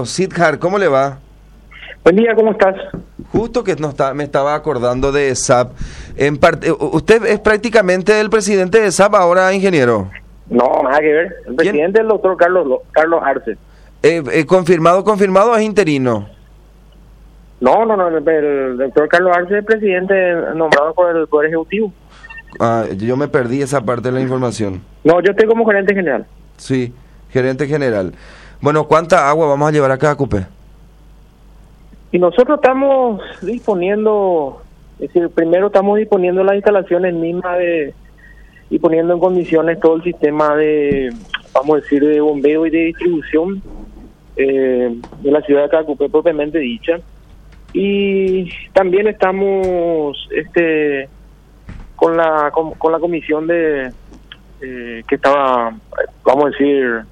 ingeniero Sidhar, ¿cómo le va? Buen día, ¿cómo estás? Justo que me estaba acordando de SAP. Usted es prácticamente el presidente de SAP ahora, ingeniero. No, nada que ver. El presidente es el doctor Carlos Arce. ¿Confirmado o es interino? No, el doctor Carlos Arce es el presidente nombrado por el Poder Ejecutivo. Yo me perdí esa parte de la información. No, yo estoy como gerente general. Sí, gerente general. Bueno, ¿cuánta agua vamos a llevar a cada cupé? Y nosotros estamos disponiendo, es decir, primero estamos disponiendo las instalaciones mismas y poniendo en condiciones todo el sistema de, vamos a decir, de bombeo y de distribución de la ciudad de Cacupé propiamente dicha. Y también estamos con la comisión de que estaba, vamos a decir,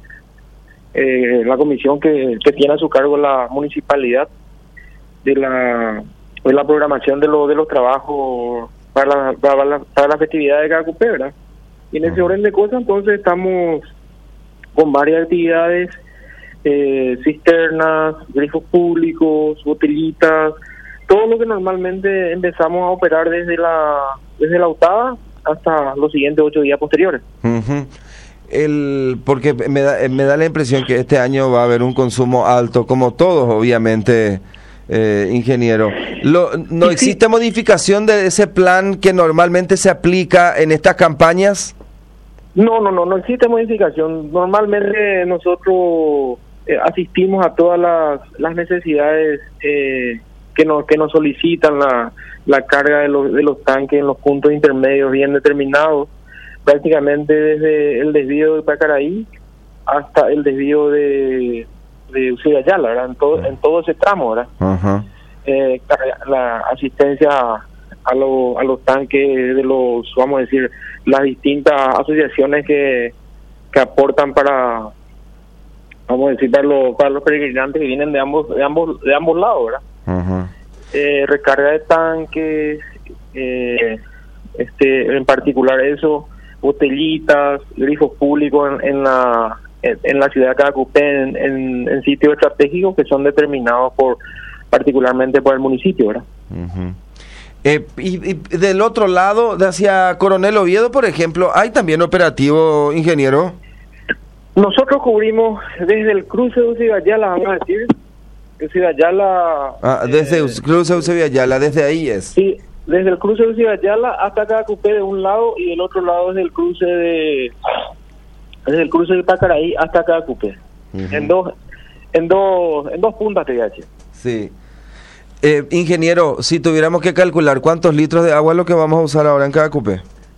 la comisión que tiene a su cargo la municipalidad de la programación de los trabajos para la festividad de Cacupé, ¿verdad? Y en ese orden de cosas, entonces estamos con varias actividades, cisternas, grifos públicos, botellitas, todo lo que normalmente empezamos a operar desde la octava hasta los siguientes 8 días posteriores. Uh-huh. Porque me da la impresión que este año va a haber un consumo alto, como todos, obviamente, ingeniero. ¿No existe modificación de ese plan que normalmente se aplica en estas campañas? No existe modificación. Normalmente nosotros asistimos a todas las necesidades que nos solicitan la carga de los tanques en los puntos intermedios bien determinados, prácticamente desde el desvío de Pacaraí hasta el desvío de Ucayala, ¿verdad? En todo ese tramo, ¿verdad? Uh-huh. La asistencia a los tanques de los, vamos a decir, las distintas asociaciones que aportan para, vamos a decir, para los peregrinantes que vienen de ambos lados, ¿verdad? Uh-huh. Recarga de tanques, en particular eso, botellitas, grifos públicos en la ciudad de Cacupé, en sitios estratégicos que son determinados particularmente por el municipio, ¿verdad? Uh-huh. Y del otro lado, hacia Coronel Oviedo, por ejemplo, ¿hay también operativo, ingeniero? Nosotros cubrimos desde el cruce de Ucayala, vamos a decir, Ucayala... desde el cruce de Ucayala, desde ahí es. Sí, desde el cruce de Ucayala hasta Cacupé de un lado y del otro lado desde el cruce de Pacaraí hasta Cacupé. Uh-huh. En dos puntas te voy a decir. Sí. Ingeniero, si tuviéramos que calcular cuántos litros de agua es lo que vamos a usar ahora en Cacupé.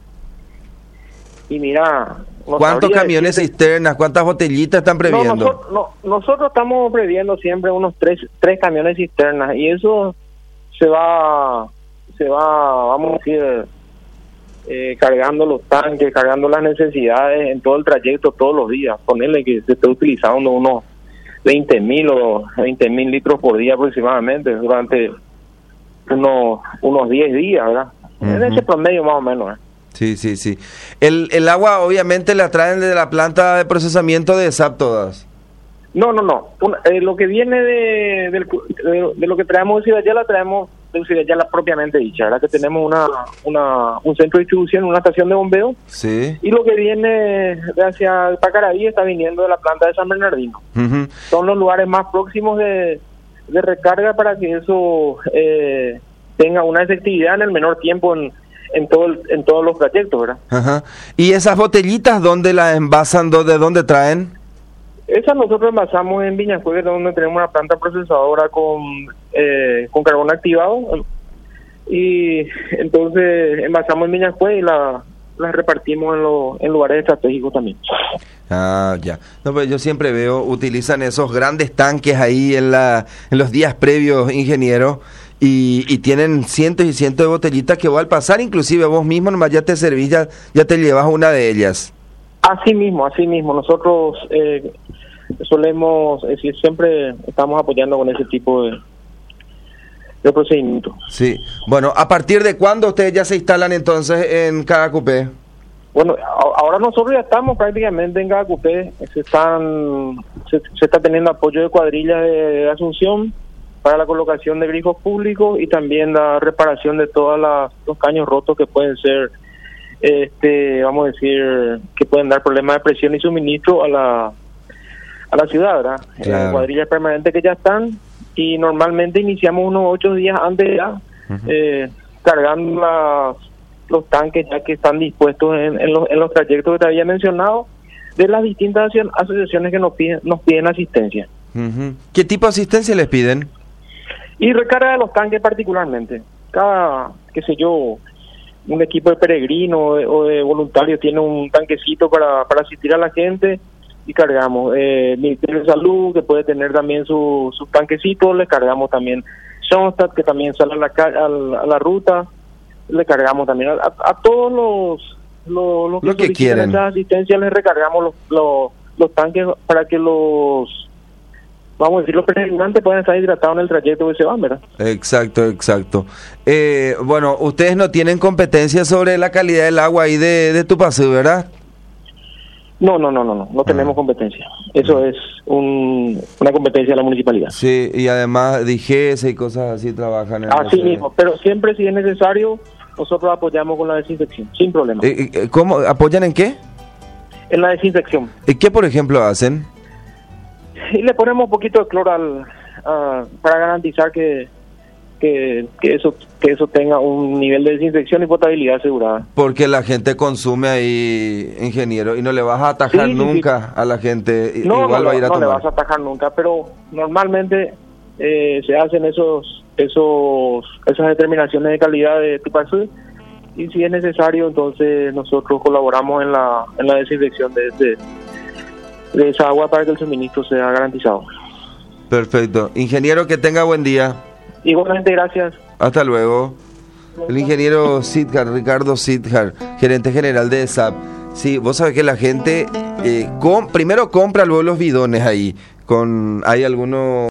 Y mira, ¿cuántos camiones cisternas, cuántas botellitas están previendo? Nosotros estamos previendo siempre unos tres camiones cisternas y eso se va, vamos a decir, cargando los tanques, cargando las necesidades en todo el trayecto todos los días. Ponerle que se esté utilizando unos 20,000 o 20,000 litros por día aproximadamente durante unos 10 días, ¿verdad? Uh-huh. En ese promedio más o menos, ¿eh? Sí. El agua obviamente la traen de la planta de procesamiento de SAP todas. No. Lo que viene de lo que traemos de Ucayala, traemos de Ucayala propiamente dicha, ¿verdad? Que tenemos un centro de distribución, una estación de bombeo. Sí. Y lo que viene hacia el Pacaraí está viniendo de la planta de San Bernardino. Uh-huh. Son los lugares más próximos de recarga para que eso tenga una efectividad en el menor tiempo en todos los trayectos, ¿verdad? Ajá. ¿Y esas botellitas dónde las envasan, de dónde traen? Esas nosotros envasamos en Viñascue, donde tenemos una planta procesadora con carbón activado, y entonces envasamos en Viñascue y las repartimos en lugares estratégicos también. Ya. No, pues yo siempre veo, utilizan esos grandes tanques ahí en los días previos, ingeniero, y tienen cientos y cientos de botellitas que al pasar, inclusive vos mismo nomás ya te servís, ya te llevas una de ellas. Así mismo, nosotros solemos, siempre estamos apoyando con ese tipo de procedimiento. Sí, bueno, ¿a partir de cuándo ustedes ya se instalan entonces en Cacupé? Bueno, ahora nosotros ya estamos prácticamente en Cacupé, se está teniendo apoyo de cuadrillas de Asunción para la colocación de grifos públicos y también la reparación de todos los caños rotos que pueden ser, vamos a decir, que pueden dar problemas de presión y suministro a la ciudad, ¿verdad? Claro. Cuadrillas permanentes que ya están, y normalmente iniciamos unos 8 días antes ya, cargando los tanques ya que están dispuestos en los trayectos que te había mencionado, de las distintas asociaciones que nos piden asistencia. Uh-huh. ¿Qué tipo de asistencia les piden? Y recarga de los tanques particularmente. Cada, qué sé yo, un equipo de peregrinos o de voluntarios tiene un tanquecito para asistir a la gente y cargamos. Ministerio de Salud, que puede tener también sus tanquecitos, le cargamos también. Schoenstatt, que también sale a la ruta, le cargamos también. A todos los que quieren esa asistencia les recargamos los tanques para que vamos a decir, los peregrinantes pueden estar hidratados en el trayecto que se van, ¿verdad? Exacto. Bueno, ustedes no tienen competencia sobre la calidad del agua ahí de Tupacú, ¿verdad? No tenemos competencia. Eso es una competencia de la municipalidad. Sí, y además DGS y cosas así trabajan en así mismo, pero siempre si es necesario, nosotros apoyamos con la desinfección, sin problema. ¿Cómo? ¿Apoyan en qué? En la desinfección. ¿Y qué, por ejemplo, hacen? Y le ponemos un poquito de cloro para garantizar que eso tenga un nivel de desinfección y potabilidad asegurada. Porque la gente consume ahí, ingeniero, y no le vas a atajar nunca a la gente. No, igual va a ir a tomar. No le vas a atajar nunca, pero normalmente se hacen esas determinaciones de calidad de Tupacú, y si es necesario, entonces nosotros colaboramos en la desinfección de esa agua para que el suministro sea garantizado. Perfecto. Ingeniero, que tenga buen día. Igualmente, gracias. Hasta luego. El ingeniero Ricardo Sidjar, gerente general de ESAP. Sí, vos sabés que la gente primero compra luego los bidones ahí. Hay algunos